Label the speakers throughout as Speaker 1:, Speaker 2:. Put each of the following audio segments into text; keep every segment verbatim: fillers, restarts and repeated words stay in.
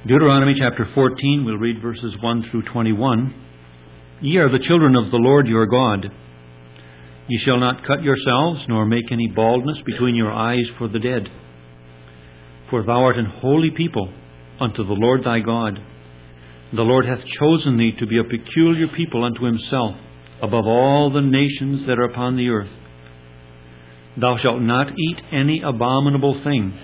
Speaker 1: Deuteronomy chapter fourteen, we'll read verses one through twenty-one. Ye are the children of the Lord your God. Ye shall not cut yourselves, nor make any baldness between your eyes for the dead. For thou art an holy people unto the Lord thy God. The Lord hath chosen thee to be a peculiar people unto himself, above all the nations that are upon the earth. Thou shalt not eat any abominable thing.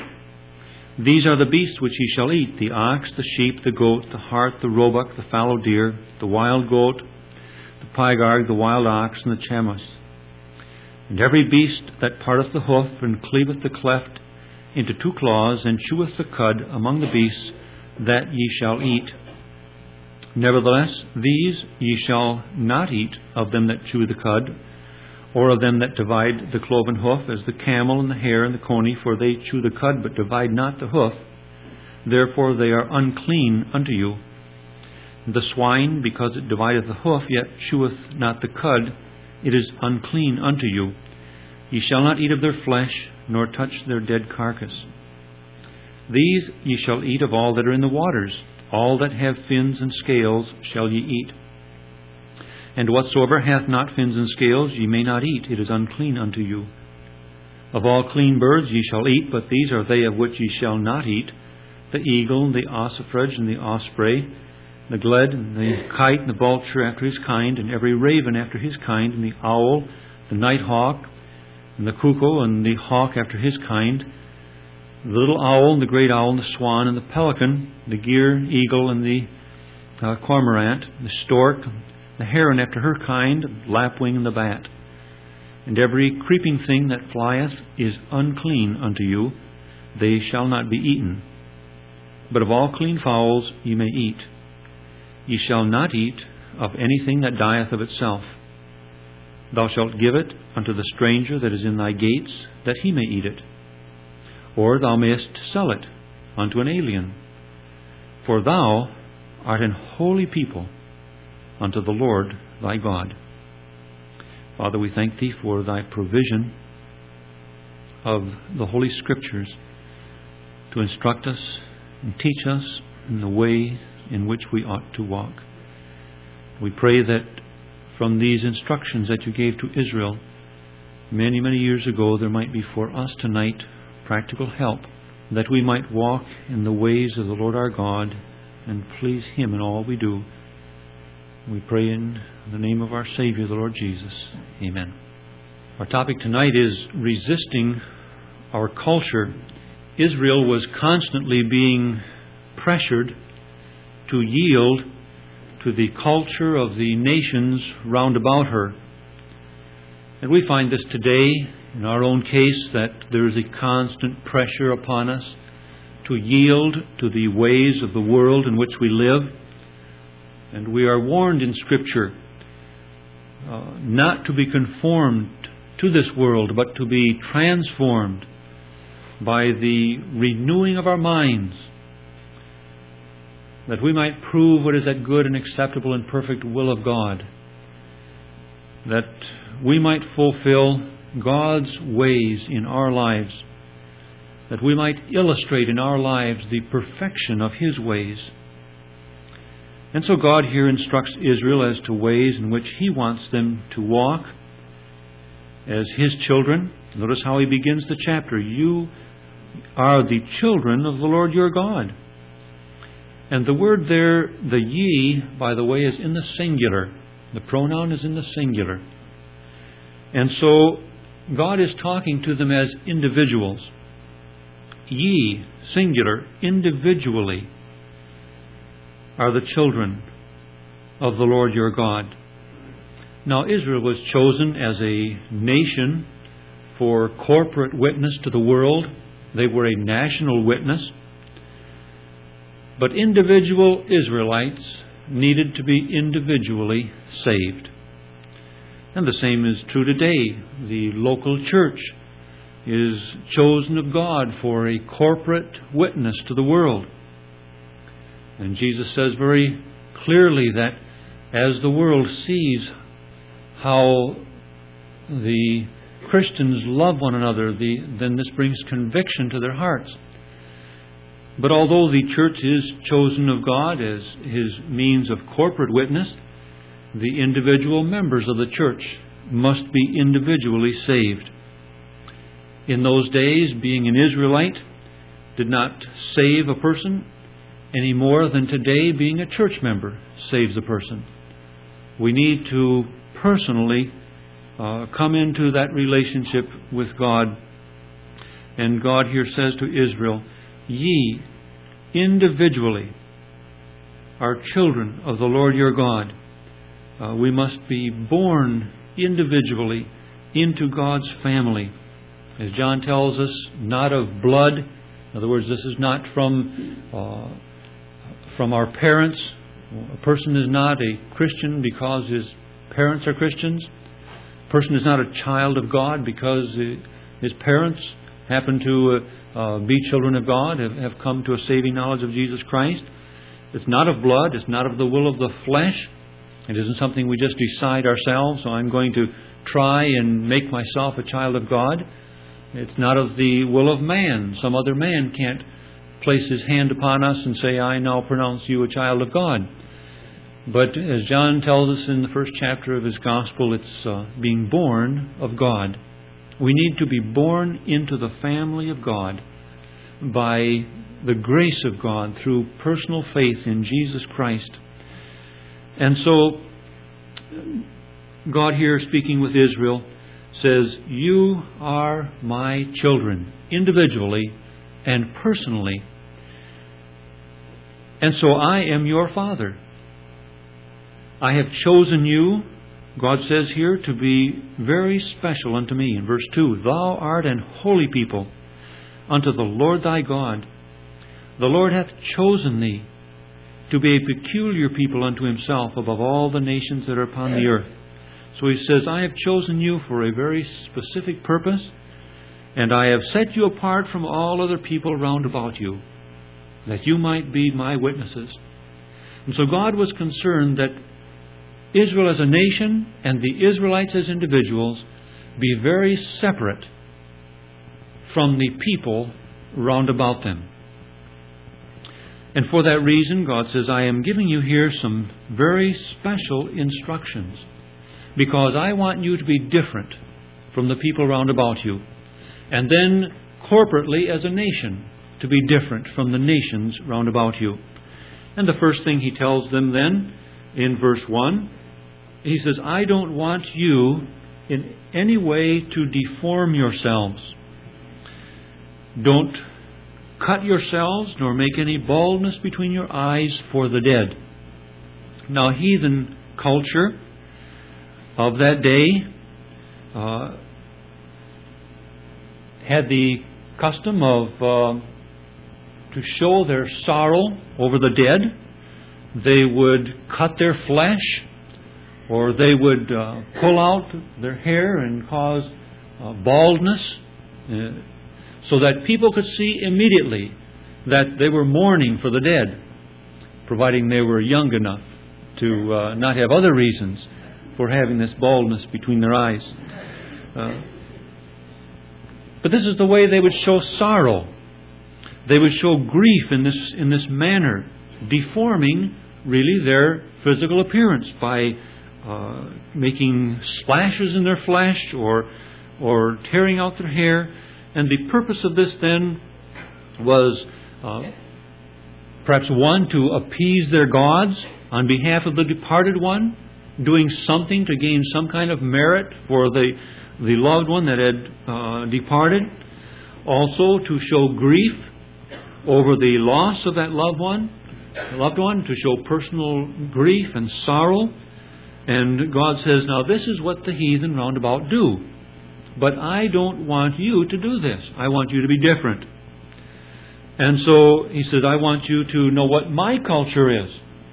Speaker 1: These are the beasts which ye shall eat, the ox, the sheep, the goat, the hart, the roebuck, the fallow deer, the wild goat, the pygarg, the wild ox, and the chamois. And every beast that parteth the hoof, and cleaveth the cleft into two claws, and cheweth the cud among the beasts, that ye shall eat. Nevertheless, these ye shall not eat of them that chew the cud, or of them that divide the cloven hoof, as the camel and the hare and the coney, for they chew the cud, but divide not the hoof. Therefore they are unclean unto you. The swine, because it divideth the hoof, yet cheweth not the cud, it is unclean unto you. Ye shall not eat of their flesh, nor touch their dead carcass. These ye shall eat of all that are in the waters. All that have fins and scales shall ye eat. And whatsoever hath not fins and scales ye may not eat, it is unclean unto you. Of all clean birds ye shall eat, but these are they of which ye shall not eat: the eagle, and the ossifrage, and the osprey, the gled, and the kite, and the vulture after his kind, and every raven after his kind, and the owl, the night hawk, and the cuckoo, and the hawk after his kind, the little owl, and the great owl, and the swan, and the pelican, the gyre, eagle, and the uh, cormorant, the stork, the heron after her kind, lapwing, and the bat. And every creeping thing that flieth is unclean unto you, they shall not be eaten. But of all clean fowls ye may eat. Ye shall not eat of anything that dieth of itself. Thou shalt give it unto the stranger that is in thy gates, that he may eat it. Or thou mayest sell it unto an alien. For thou art an holy people unto the Lord thy God. Father, we thank Thee for Thy provision of the Holy Scriptures to instruct us and teach us in the way in which we ought to walk. We pray that from these instructions that You gave to Israel many, many years ago, there might be for us tonight practical help, that we might walk in the ways of the Lord our God and please Him in all we do. We pray in the name of our Savior, the Lord Jesus. Amen. Our topic tonight is resisting our culture. Israel was constantly being pressured to yield to the culture of the nations round about her. And we find this today in our own case, that there is a constant pressure upon us to yield to the ways of the world in which we live. And we are warned in Scripture uh, not to be conformed to this world, but to be transformed by the renewing of our minds, that we might prove what is that good and acceptable and perfect will of God, that we might fulfill God's ways in our lives, that we might illustrate in our lives the perfection of His ways. And so God here instructs Israel as to ways in which He wants them to walk as His children. Notice how He begins the chapter. You are the children of the Lord your God. And the word there, the ye, by the way, is in the singular. The pronoun is in the singular. And so God is talking to them as individuals. Ye, singular, individually, are the children of the Lord your God. Now, Israel was chosen as a nation for corporate witness to the world. They were a national witness. But individual Israelites needed to be individually saved. And the same is true today. The local church is chosen of God for a corporate witness to the world. And Jesus says very clearly that as the world sees how the Christians love one another, the, then this brings conviction to their hearts. But although the church is chosen of God as His means of corporate witness, the individual members of the church must be individually saved. In those days, being an Israelite did not save a person any more than today being a church member saves a person. We need to personally uh, come into that relationship with God. And God here says to Israel, ye individually are children of the Lord your God. Uh, we must be born individually into God's family. As John tells us, not of blood. In other words, this is not from uh, from our parents. A person is not a Christian because his parents are Christians. A person is not a child of God because his parents happen to uh, uh, be children of God, have, have come to a saving knowledge of Jesus Christ. It's not of blood. It's not of the will of the flesh. It isn't something we just decide ourselves. So I'm going to try and make myself a child of God. It's not of the will of man. Some other man can't place his hand upon us and say, I now pronounce you a child of God. But as John tells us in the first chapter of his Gospel, it's uh, being born of God. We need to be born into the family of God by the grace of God through personal faith in Jesus Christ. And so, God here speaking with Israel says, you are my children, individually and personally. And so I am your Father. I have chosen you, God says here, to be very special unto me. In verse two, thou art an holy people unto the Lord thy God. The Lord hath chosen thee to be a peculiar people unto Himself above all the nations that are upon the earth. So He says, I have chosen you for a very specific purpose, and I have set you apart from all other people round about you, that you might be my witnesses. And so God was concerned that Israel as a nation and the Israelites as individuals be very separate from the people round about them. And for that reason, God says, I am giving you here some very special instructions, because I want you to be different from the people round about you. And then, corporately as a nation, to be different from the nations round about you. And the first thing He tells them then, in verse one, He says, I don't want you in any way to deform yourselves. Don't cut yourselves, nor make any baldness between your eyes for the dead. Now, heathen culture of that day uh, had the custom of uh, to show their sorrow over the dead. They would cut their flesh, or they would uh, pull out their hair and cause uh, baldness, uh, so that people could see immediately that they were mourning for the dead, providing they were young enough to uh, not have other reasons for having this baldness between their eyes. Uh, but this is the way they would show sorrow. They would show grief in this in this manner, deforming really their physical appearance by uh, making splashes in their flesh or or tearing out their hair. And the purpose of this then was uh, perhaps one, to appease their gods on behalf of the departed one, doing something to gain some kind of merit for the the loved one that had uh, departed. Also to show grief over the loss of that loved one, loved one, to show personal grief and sorrow. And God says, now this is what the heathen round about do. But I don't want you to do this. I want you to be different. And so He said, I want you to know what my culture is.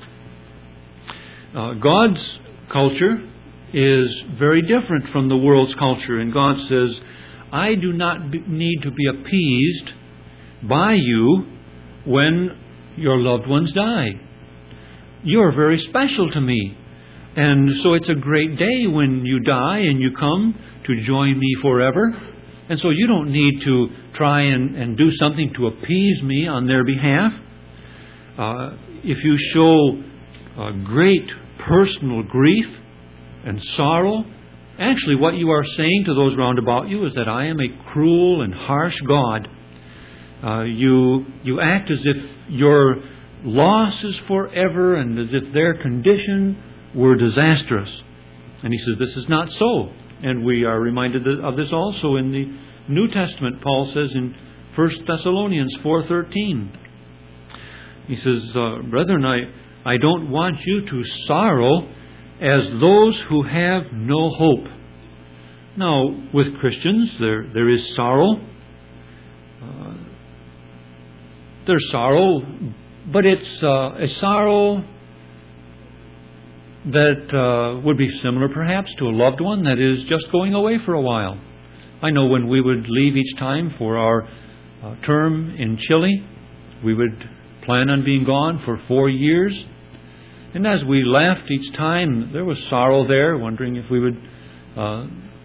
Speaker 1: Uh, God's culture is very different from the world's culture. And God says, I do not be, need to be appeased by you when your loved ones die. You are very special to me. And so it's a great day when you die and you come to join me forever. And so you don't need to try and, and do something to appease me on their behalf. Uh, if you show uh, great personal grief and sorrow, actually what you are saying to those round about you is that I am a cruel and harsh God. Uh, you, you act as if your loss is forever and as if their condition were disastrous. And he says this is not so. And we are reminded of this also in the New Testament. Paul says in First Thessalonians four thirteen. He says, uh, Brethren, I, I don't want you to sorrow as those who have no hope. Now, with Christians, there there is sorrow. Uh, there's sorrow, but it's uh, a sorrow that uh, would be similar perhaps to a loved one that is just going away for a while. I know when we would leave each time for our uh, term in Chile, we would plan on being gone for four years. And as we left each time, there was sorrow there, wondering if we would uh,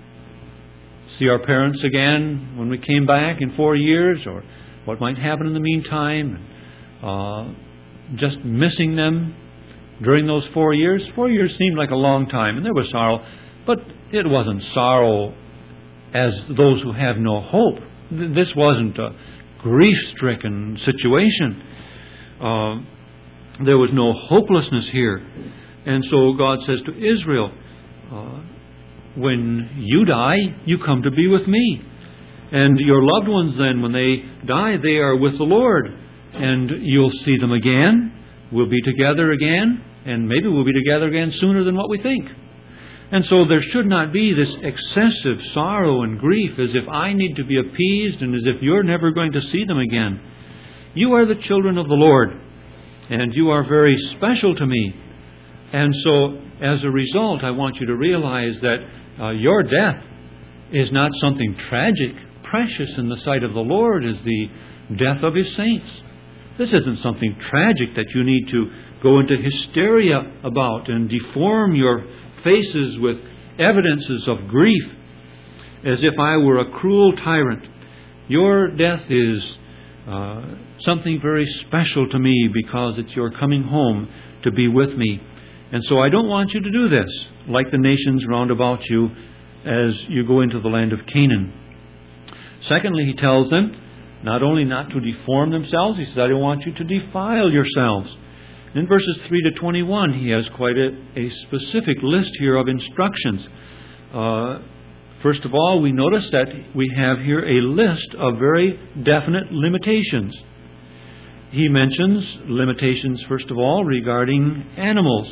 Speaker 1: see our parents again when we came back in four years, or what might happen in the meantime. Uh, just missing them during those four years. Four years seemed like a long time, and there was sorrow, but it wasn't sorrow as those who have no hope. This wasn't a grief-stricken situation. Uh, there was no hopelessness here. And so God says to Israel, uh, when you die, you come to be with me. And your loved ones then, when they die, they are with the Lord. And you'll see them again. We'll be together again. And maybe we'll be together again sooner than what we think. And so there should not be this excessive sorrow and grief as if I need to be appeased and as if you're never going to see them again. You are the children of the Lord, and you are very special to me. And so, as a result, I want you to realize that uh, your death is not something tragic. Precious in the sight of the Lord is the death of His saints. This isn't something tragic that you need to go into hysteria about and deform your faces with evidences of grief as if I were a cruel tyrant. Your death is uh, something very special to me because it's your coming home to be with me. And so I don't want you to do this like the nations round about you as you go into the land of Canaan. Secondly, he tells them not only not to deform themselves, he says, I don't want you to defile yourselves. In verses three to twenty-one, he has quite a, a specific list here of instructions. Uh, first of all, we notice that we have here a list of very definite limitations. He mentions limitations, first of all, regarding animals.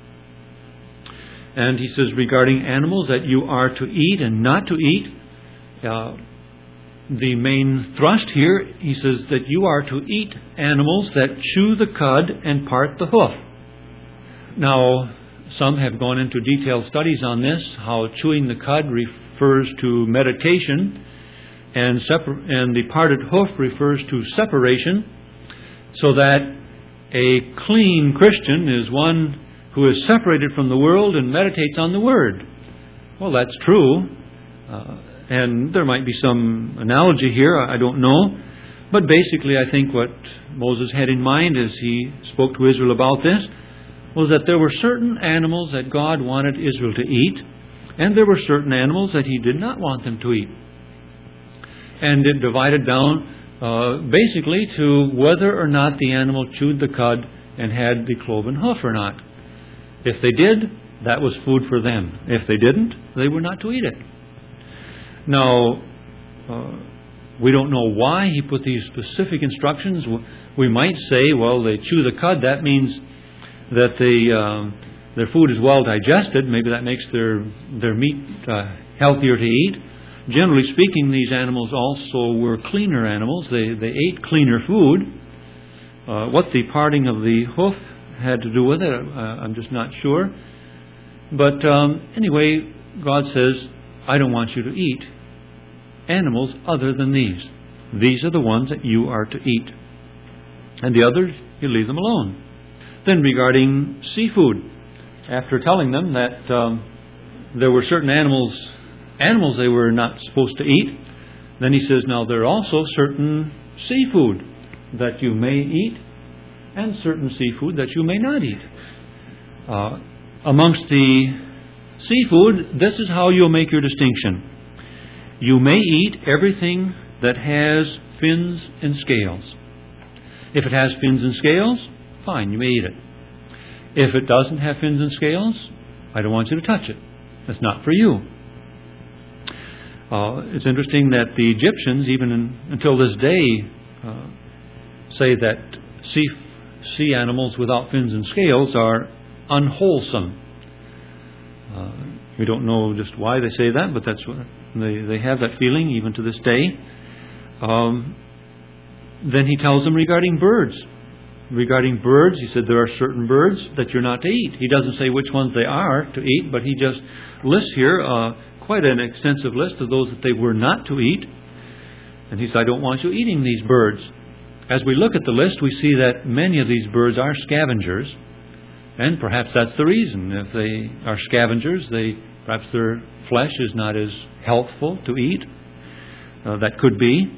Speaker 1: And he says regarding animals that you are to eat and not to eat. Uh, The main thrust here, he says that you are to eat animals that chew the cud and part the hoof. Now, some have gone into detailed studies on this, how chewing the cud refers to meditation and, separ- and the parted hoof refers to separation, so that a clean Christian is one who is separated from the world and meditates on the Word. Well, that's true. Uh, And there might be some analogy here, I don't know. But basically, I think what Moses had in mind as he spoke to Israel about this was that there were certain animals that God wanted Israel to eat, and there were certain animals that He did not want them to eat. And it divided down uh, basically to whether or not the animal chewed the cud and had the cloven hoof or not. If they did, that was food for them. If they didn't, they were not to eat it. Now, uh, we don't know why He put these specific instructions. We might say, well, they chew the cud. That means that they, uh, their food is well digested. Maybe that makes their their meat uh, healthier to eat. Generally speaking, these animals also were cleaner animals. They, they ate cleaner food. Uh, what the parting of the hoof had to do with it, uh, I'm just not sure. But um, anyway, God says, I don't want you to eat animals other than these. These are the ones that you are to eat. And the others, you leave them alone. Then regarding seafood, after telling them that um, there were certain animals, animals they were not supposed to eat, Then he says, now there are also certain seafood that you may eat and certain seafood that you may not eat. Uh, amongst the seafood, this is how you'll make your distinction. You may eat everything that has fins and scales. If it has fins and scales, fine, you may eat it. If it doesn't have fins and scales, I don't want you to touch it. It's not for you. Uh, it's interesting that the Egyptians, even in, until this day, uh, say that sea, sea animals without fins and scales are unwholesome. Uh, we don't know just why they say that, but that's what they, they have that feeling even to this day. Um, then he tells them regarding birds. Regarding birds, he said there are certain birds that you're not to eat. He doesn't say which ones they are to eat, but he just lists here uh, quite an extensive list of those that they were not to eat. And he said, I don't want you eating these birds. As we look at the list, we see that many of these birds are scavengers. And perhaps that's the reason. If they are scavengers, they perhaps their flesh is not as healthful to eat. Uh, that could be.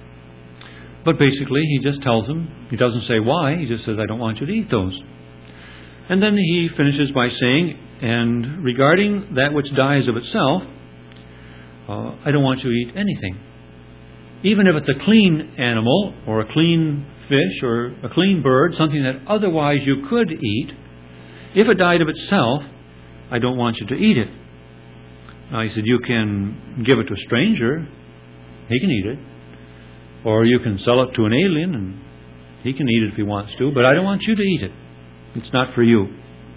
Speaker 1: But basically, he just tells them, he doesn't say why, he just says, I don't want you to eat those. And then he finishes by saying, and regarding that which dies of itself, uh, I don't want you to eat anything. Even if it's a clean animal, or a clean fish, or a clean bird, something that otherwise you could eat, if it died of itself, I don't want you to eat it. Now, he said, you can give it to a stranger, he can eat it. Or you can sell it to an alien, and he can eat it if he wants to, but I don't want you to eat it. It's not for you.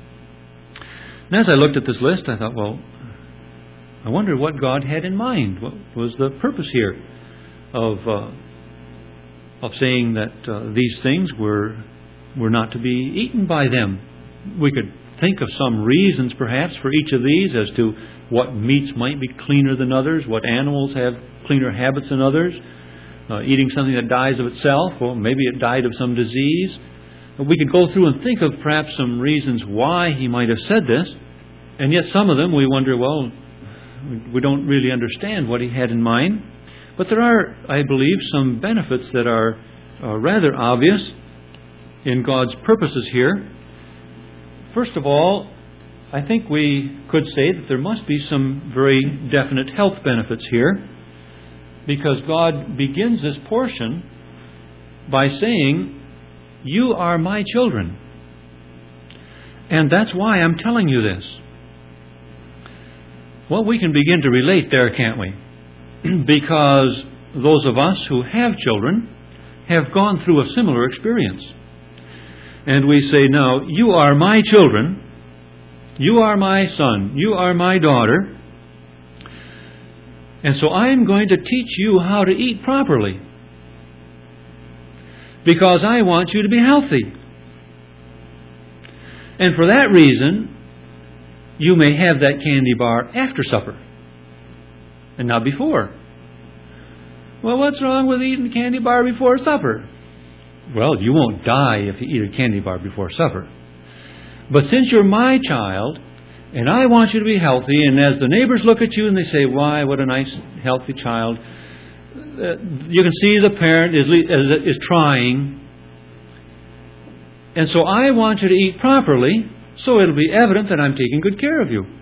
Speaker 1: And as I looked at this list, I thought, well, I wonder what God had in mind. What was the purpose here of uh, of saying that uh, these things were were not to be eaten by them? We could think of some reasons, perhaps, for each of these as to what meats might be cleaner than others, what animals have cleaner habits than others. Uh, eating something that dies of itself, or maybe it died of some disease. We could go through and think of perhaps some reasons why he might have said this, and yet some of them we wonder, well, we don't really understand what he had in mind. But there are, I believe, some benefits that are uh, rather obvious in God's purposes here. First of all, I think we could say that there must be some very definite health benefits here, because God begins this portion by saying, you are my children. And that's why I'm telling you this. Well, we can begin to relate there, can't we? Because those of us who have children have gone through a similar experience. And we say, now, you are my children. You are my son. You are my daughter. And so I'm going to teach you how to eat properly, because I want you to be healthy. And for that reason, you may have that candy bar after supper and not before. Well, what's wrong with eating a candy bar before supper? Well, you won't die if you eat a candy bar before supper. But since you're my child, and I want you to be healthy, and as the neighbors look at you and they say, why, what a nice, healthy child, uh, you can see the parent is, is, is trying. And so I want you to eat properly, so it'll be evident that I'm taking good care of you.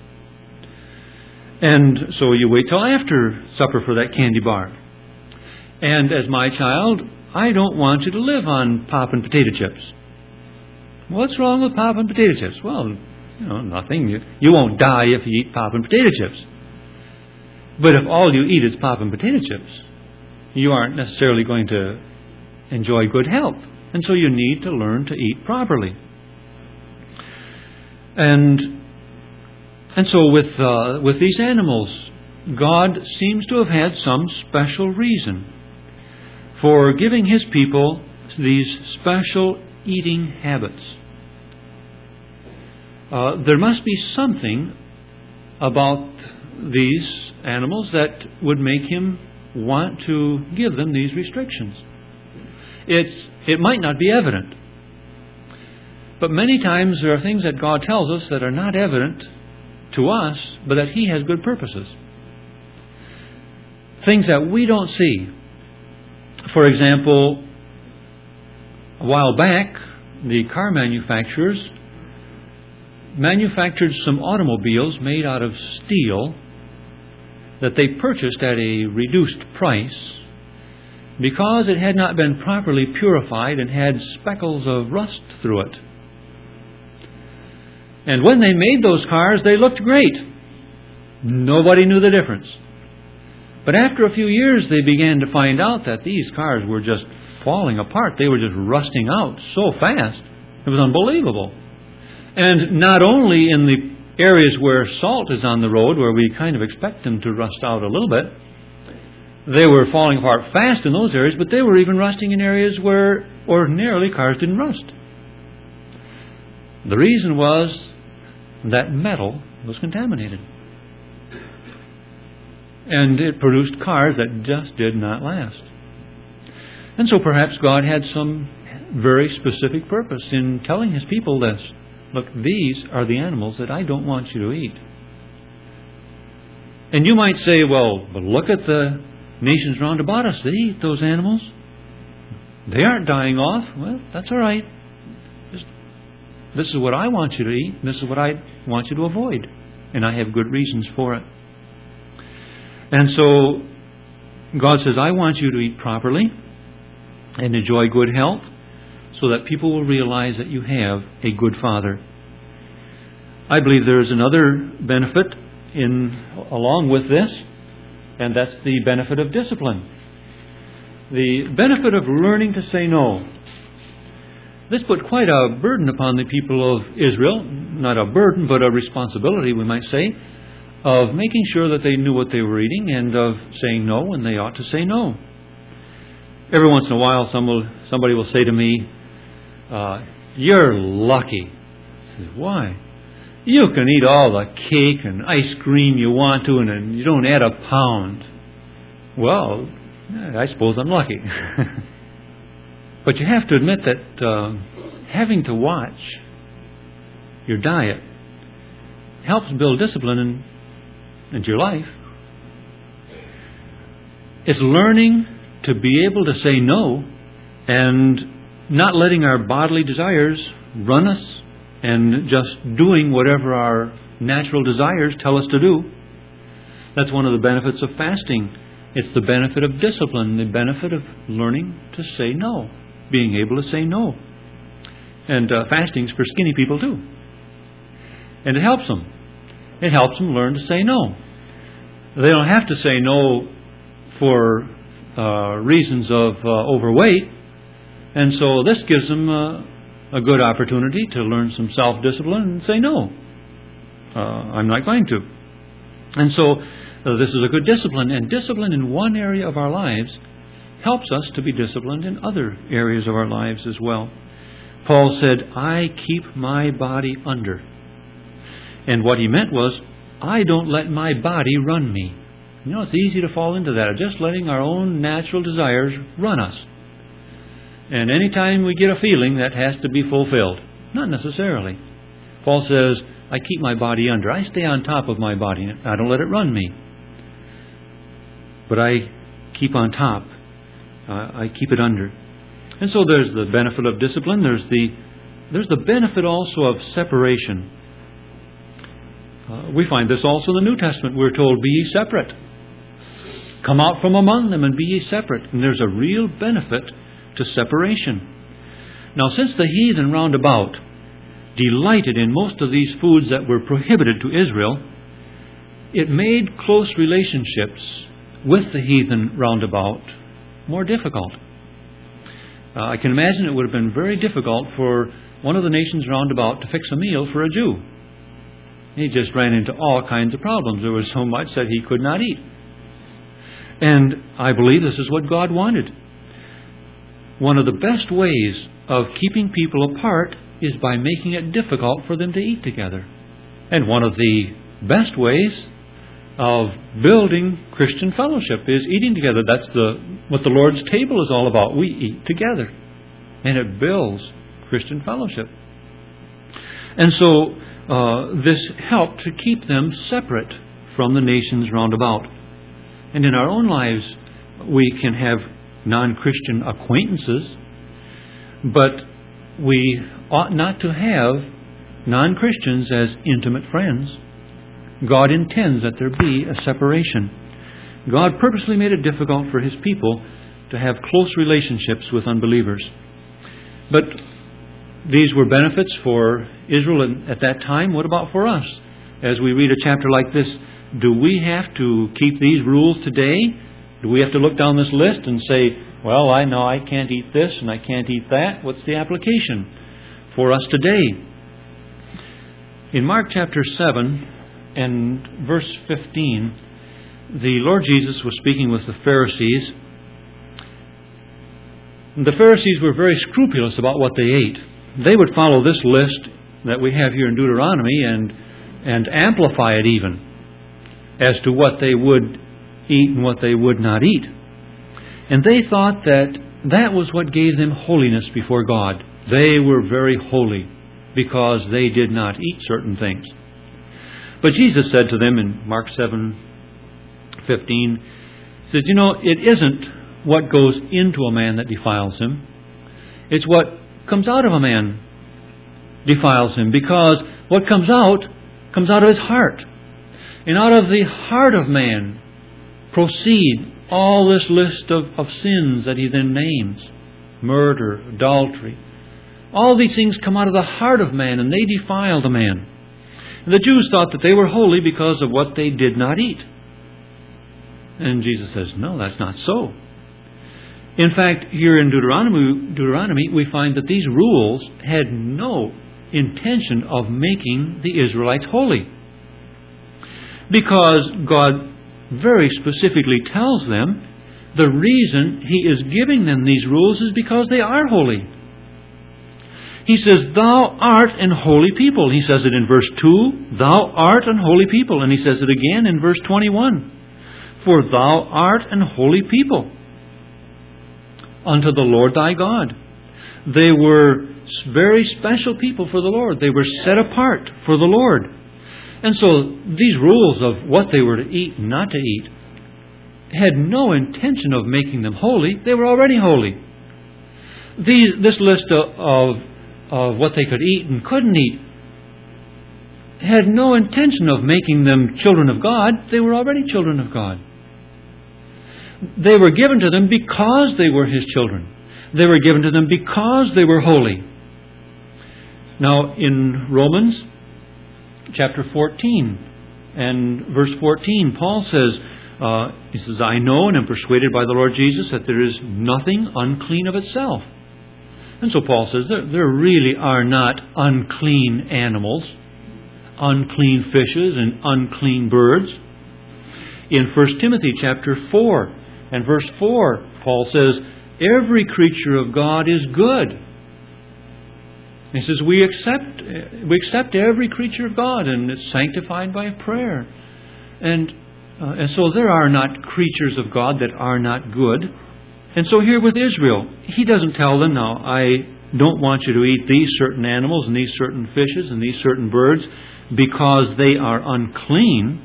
Speaker 1: And so you wait till after supper for that candy bar. And as my child, I don't want you to live on pop and potato chips. What's wrong with pop and potato chips? Well, you know, nothing. You, you won't die if you eat pop and potato chips. But if all you eat is pop and potato chips, you aren't necessarily going to enjoy good health. And so you need to learn to eat properly. And and so with uh, with these animals, God seems to have had some special reason for giving His people these special eating habits. Uh, there must be something about these animals that would make Him want to give them these restrictions. It's, it might not be evident. But many times there are things that God tells us that are not evident to us, but that He has good purposes. things that we don't see. For example, a while back, the car manufacturers manufactured some automobiles made out of steel that they purchased at a reduced price because it had not been properly purified and had speckles of rust through it. And when they made those cars, they looked great. Nobody knew the difference. But after a few years, they began to find out that these cars were just falling apart. They were just rusting out so fast. It was unbelievable. And not only in the areas where salt is on the road, where we kind of expect them to rust out a little bit, they were falling apart fast in those areas, but they were even rusting in areas where ordinarily cars didn't rust. The reason was that metal was contaminated. And it produced cars that just did not last. And so perhaps God had some very specific purpose in telling His people this. Look, these are the animals that I don't want you to eat. And you might say, well, but look at the nations round about us. They eat those animals. They aren't dying off. Well, that's all right. Just, this is what I want you to eat. And this is what I want you to avoid. And I have good reasons for it. And so God says, I want you to eat properly and enjoy good health so that people will realize that you have a good Father. I believe there is another benefit in along with this, and that's the benefit of discipline. The benefit of learning to say no. This put quite a burden upon the people of Israel. Not a burden, but a responsibility, we might say, of making sure that they knew what they were eating and of saying no when they ought to say no. Every once in a while, some will, somebody will say to me, uh, you're lucky. I say, why? You can eat all the cake and ice cream you want to, and, and you don't add a pound. Well, I suppose I'm lucky. But you have to admit that uh, having to watch your diet helps build discipline in, into your life. It's learning to be able to say no and not letting our bodily desires run us and just doing whatever our natural desires tell us to do. That's one of the benefits of fasting. It's the benefit of discipline, the benefit of learning to say no, being able to say no. And uh, fasting's for skinny people too. And it helps them. It helps them learn to say no. They don't have to say no for uh, reasons of uh, overweight. And so this gives them uh, a good opportunity to learn some self-discipline and say no. Uh, I'm not going to. And so uh, this is a good discipline. And discipline in one area of our lives helps us to be disciplined in other areas of our lives as well. Paul said, I keep my body under. And what he meant was, I don't let my body run me. You know, it's easy to fall into that, just letting our own natural desires run us. And anytime we get a feeling, that has to be fulfilled. Not necessarily. Paul says, I keep my body under. I stay on top of my body. I don't let it run me. But I keep on top. Uh, I keep it under. And so there's the benefit of discipline. There's the, there's the benefit also of separation. Uh, we find this also in the New Testament. We're told, be ye separate. Come out from among them and be ye separate. And there's a real benefit to separation. Now, since the heathen round about delighted in most of these foods that were prohibited to Israel, it made close relationships with the heathen round about more difficult. Uh, I can imagine it would have been very difficult for one of the nations round about to fix a meal for a Jew. He just ran into all kinds of problems. There was so much that he could not eat. And I believe this is what God wanted. One of the best ways of keeping people apart is by making it difficult for them to eat together. And one of the best ways of building Christian fellowship is eating together. That's the what the Lord's table is all about. We eat together. And it builds Christian fellowship. And so uh, this helped to keep them separate from the nations round about. And in our own lives, we can have non-Christian acquaintances, but we ought not to have non-Christians as intimate friends. God intends that there be a separation. God purposely made it difficult for His people to have close relationships with unbelievers. But these were benefits for Israel at that time. What about for us? As we read a chapter like this, do we have to keep these rules today? Do we have to look down this list and say, well, I know I can't eat this and I can't eat that? What's the application for us today? In Mark chapter seven and verse fifteen, the Lord Jesus was speaking with the Pharisees. The Pharisees were very scrupulous about what they ate. They would follow this list that we have here in Deuteronomy and, and amplify it even as to what they would eat and what they would not eat. And they thought that that was what gave them holiness before God. They were very holy because they did not eat certain things. But Jesus said to them in Mark seven fifteen, He said, you know, it isn't what goes into a man that defiles him. It's what comes out of a man defiles him, because what comes out comes out of his heart. And out of the heart of man proceed all this list of, of sins that he then names. Murder, adultery. All these things come out of the heart of man, and they defile the man. And the Jews thought that they were holy because of what they did not eat. And Jesus says, no, that's not so. In fact, here in Deuteronomy, Deuteronomy, we find that these rules had no intention of making the Israelites holy. Because God very specifically tells them the reason He is giving them these rules is because they are holy. He says, thou art an holy people. He says it in verse two, thou art an holy people. And He says it again in verse twenty-one, for thou art an holy people unto the Lord thy God. They were very special people for the Lord. They were set apart for the Lord. And so these rules of what they were to eat and not to eat had no intention of making them holy. They were already holy. These, this list of, of, of what they could eat and couldn't eat had no intention of making them children of God. They were already children of God. They were given to them because they were His children. They were given to them because they were holy. Now, in Romans chapter fourteen and verse fourteen, Paul says, uh, he says, I know and am persuaded by the Lord Jesus that there is nothing unclean of itself. And so Paul says there, there really are not unclean animals, unclean fishes, and unclean birds. In First Timothy chapter four and verse four, Paul says, every creature of God is good. He says, we accept we accept every creature of God, and it's sanctified by prayer. And, uh, and so there are not creatures of God that are not good. And so here with Israel, He doesn't tell them, now, I don't want you to eat these certain animals and these certain fishes and these certain birds because they are unclean.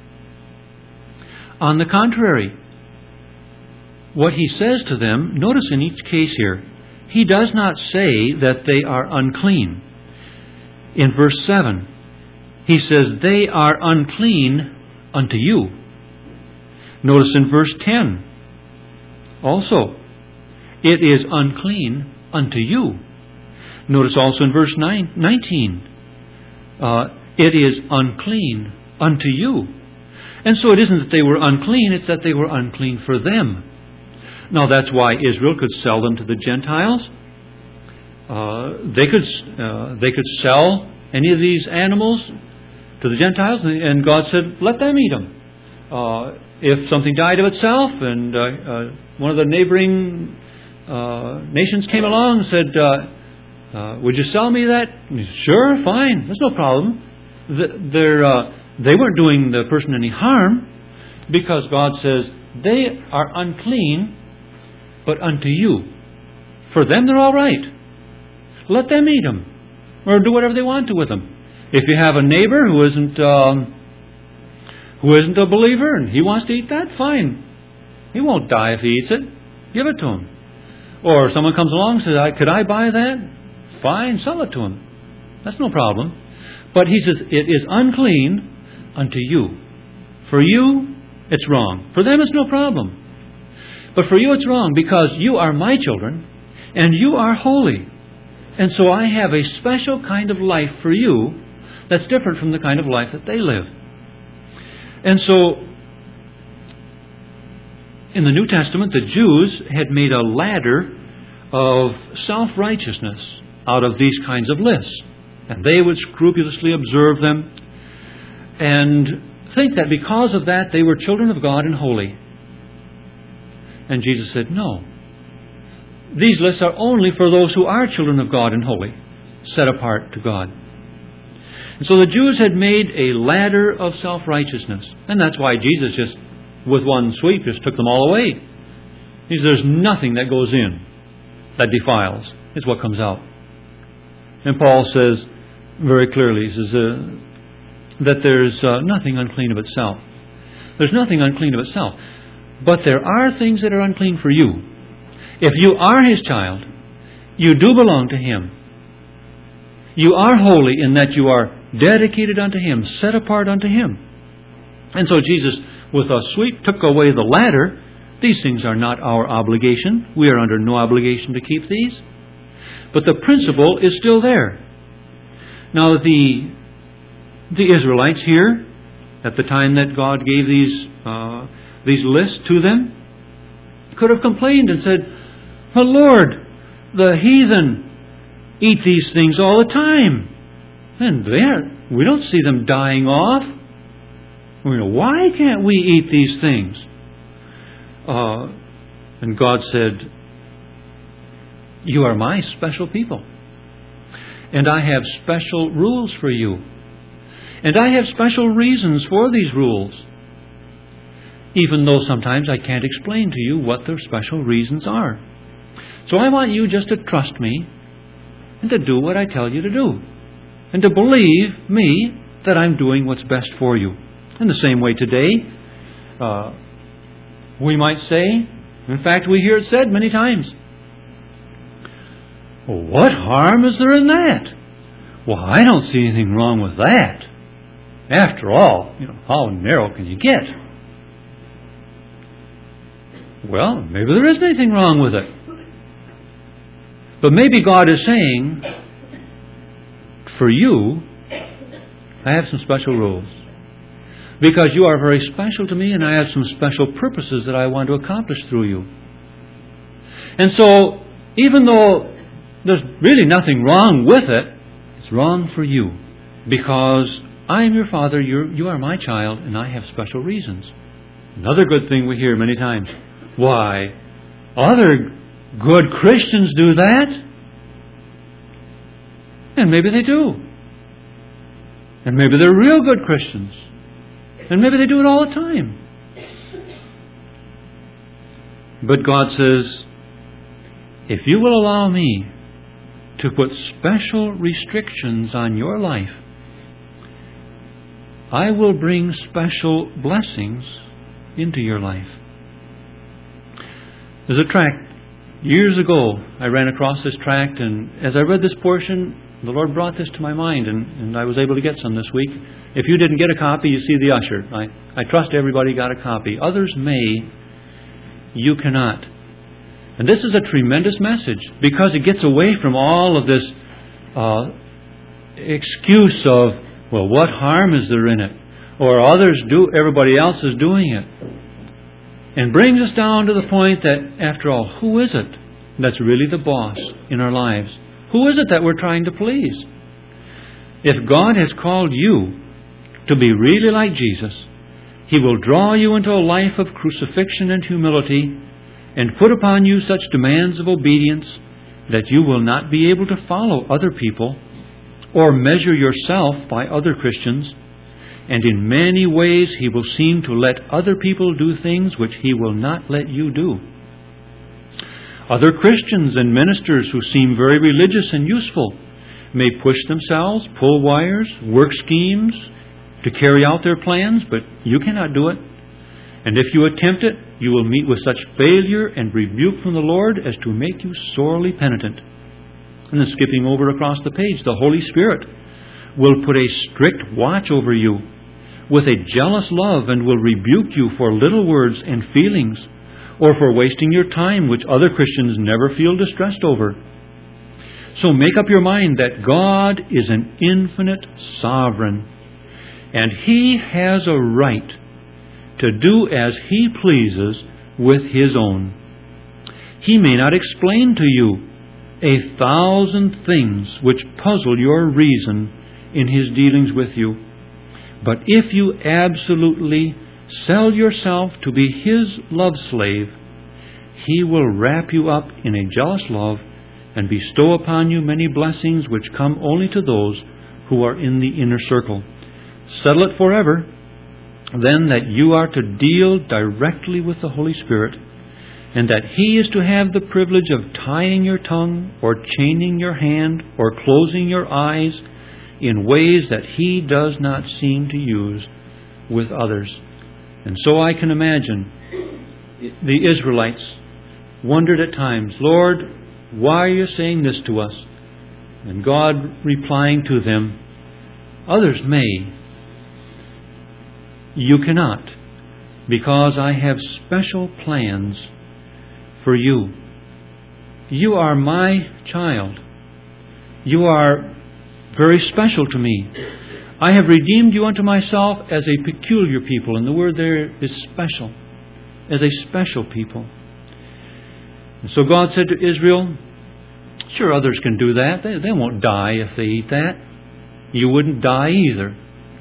Speaker 1: On the contrary, what He says to them, notice in each case here, He does not say that they are unclean. In verse seven, He says, they are unclean unto you. Notice in verse ten, also, it is unclean unto you. Notice also in verse nine, nineteen, uh, it is unclean unto you. And so it isn't that they were unclean, it's that they were unclean for them. Now that's why Israel could sell them to the Gentiles. Uh, they could uh, they could sell any of these animals to the Gentiles, and God said, let them eat them. Uh, if something died of itself, and uh, uh, one of the neighboring uh, nations came along and said, uh, uh, would you sell me that? And he said, sure, fine, there's no problem. They're, uh, they weren't doing the person any harm, because God says, they are unclean, but unto you. For them, they're all right. Let them eat them, or do whatever they want to with them. If you have a neighbor who isn't um, who isn't a believer and he wants to eat that, fine. He won't die if he eats it. Give it to him. Or someone comes along and says, could I buy that? Fine, sell it to him. That's no problem. But he says, it is unclean unto you. For you, it's wrong. For them, it's no problem. But for you, it's wrong because you are my children and you are holy. And so I have a special kind of life for you that's different from the kind of life that they live. And so, in the New Testament, the Jews had made a ladder of self-righteousness out of these kinds of lists. And they would scrupulously observe them and think that because of that they were children of God and holy. And Jesus said, no. These lists are only for those who are children of God and holy, set apart to God. And so the Jews had made a ladder of self-righteousness. And that's why Jesus just, with one sweep, just took them all away. He says, there's nothing that goes in that defiles. It's what comes out. And Paul says very clearly, he says uh, that there's uh, nothing unclean of itself. There's nothing unclean of itself. But there are things that are unclean for you. If you are His child, you do belong to Him. You are holy in that you are dedicated unto Him, set apart unto Him. And so Jesus, with a sweep, took away the ladder. These things are not our obligation. We are under no obligation to keep these. But the principle is still there. Now, the, the Israelites here, at the time that God gave these, uh, these lists to them, could have complained and said, well, Lord, the heathen eat these things all the time. And we don't see them dying off. You know, why can't we eat these things? Uh, and God said, you are my special people. And I have special rules for you. And I have special reasons for these rules. Even though sometimes I can't explain to you what their special reasons are. So I want you just to trust me and to do what I tell you to do. And to believe me that I'm doing what's best for you. In the same way today, uh, we might say, in fact we hear it said many times, well, what harm is there in that? Well, I don't see anything wrong with that. After all, you know, how narrow can you get? Well, maybe there isn't anything wrong with it. But maybe God is saying, for you, I have some special rules. Because you are very special to me and I have some special purposes that I want to accomplish through you. And so, even though there's really nothing wrong with it, it's wrong for you. Because I am your father, you're, you are my child, and I have special reasons. Another good thing we hear many times. Why, other good Christians do that? And maybe they do. And maybe they're real good Christians. And maybe they do it all the time. But God says, if you will allow me to put special restrictions on your life, I will bring special blessings into your life. There's a tract. Years ago, I ran across this tract, and as I read this portion, the Lord brought this to my mind, and, and I was able to get some this week. If you didn't get a copy, you see the usher. I, I trust everybody got a copy. Others may. You cannot. And this is a tremendous message, because it gets away from all of this uh, excuse of, well, what harm is there in it? Or others do, everybody else is doing it. And brings us down to the point that, after all, who is it that's really the boss in our lives? Who is it that we're trying to please? If God has called you to be really like Jesus, He will draw you into a life of crucifixion and humility and put upon you such demands of obedience that you will not be able to follow other people or measure yourself by other Christians. And in many ways He will seem to let other people do things which He will not let you do. Other Christians and ministers who seem very religious and useful may push themselves, pull wires, work schemes, to carry out their plans, but you cannot do it. And if you attempt it, you will meet with such failure and rebuke from the Lord as to make you sorely penitent. And then skipping over across the page, the Holy Spirit will put a strict watch over you with a jealous love and will rebuke you for little words and feelings or for wasting your time, which other Christians never feel distressed over. So make up your mind that God is an infinite sovereign, and He has a right to do as He pleases with His own. He may not explain to you a thousand things which puzzle your reason in His dealings with you, but if you absolutely sell yourself to be His love slave, He will wrap you up in a jealous love and bestow upon you many blessings which come only to those who are in the inner circle. Settle it forever, then, that you are to deal directly with the Holy Spirit, and that He is to have the privilege of tying your tongue or chaining your hand or closing your eyes in ways that He does not seem to use with others. And so I can imagine the Israelites wondered at times, Lord, why are you saying this to us? And God replying to them, others may. You cannot, because I have special plans for you. You are my child. You are very special to me. I have redeemed you unto myself as a peculiar people. And the word there is special. As a special people. And so God said to Israel, sure, others can do that. They, they won't die if they eat that. You wouldn't die either.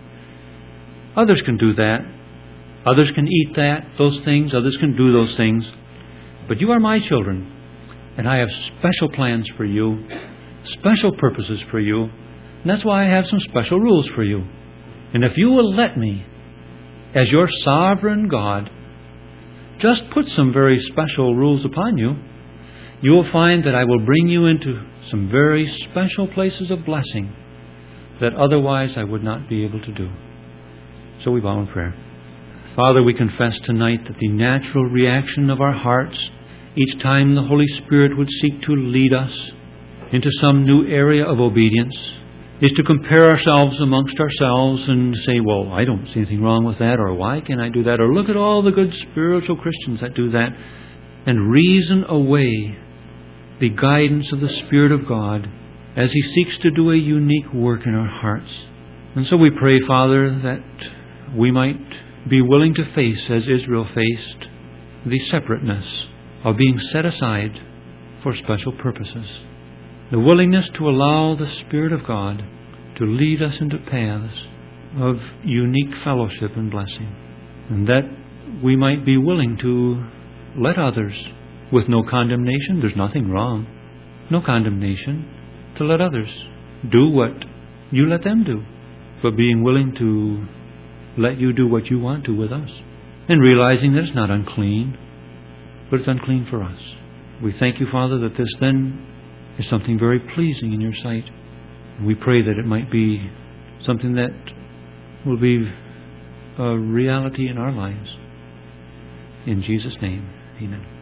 Speaker 1: Others can do that. Others can eat that, those things. Others can do those things. But you are my children. And I have special plans for you. Special purposes for you. And that's why I have some special rules for you. And if you will let me, as your sovereign God, just put some very special rules upon you, you will find that I will bring you into some very special places of blessing that otherwise I would not be able to do. So we bow in prayer. Father, we confess tonight that the natural reaction of our hearts each time the Holy Spirit would seek to lead us into some new area of obedience is to compare ourselves amongst ourselves and say, well, I don't see anything wrong with that, or why can I do that, or look at all the good spiritual Christians that do that, and reason away the guidance of the Spirit of God as He seeks to do a unique work in our hearts. And so we pray, Father, that we might be willing to face, as Israel faced, the separateness of being set aside for special purposes. The willingness to allow the Spirit of God to lead us into paths of unique fellowship and blessing. And that we might be willing to let others, with no condemnation, there's nothing wrong, no condemnation, to let others do what you let them do, but being willing to let you do what you want to with us. And realizing that it's not unclean, but it's unclean for us. We thank you, Father, that this then is something very pleasing in your sight. And we pray that it might be something that will be a reality in our lives. In Jesus' name, amen.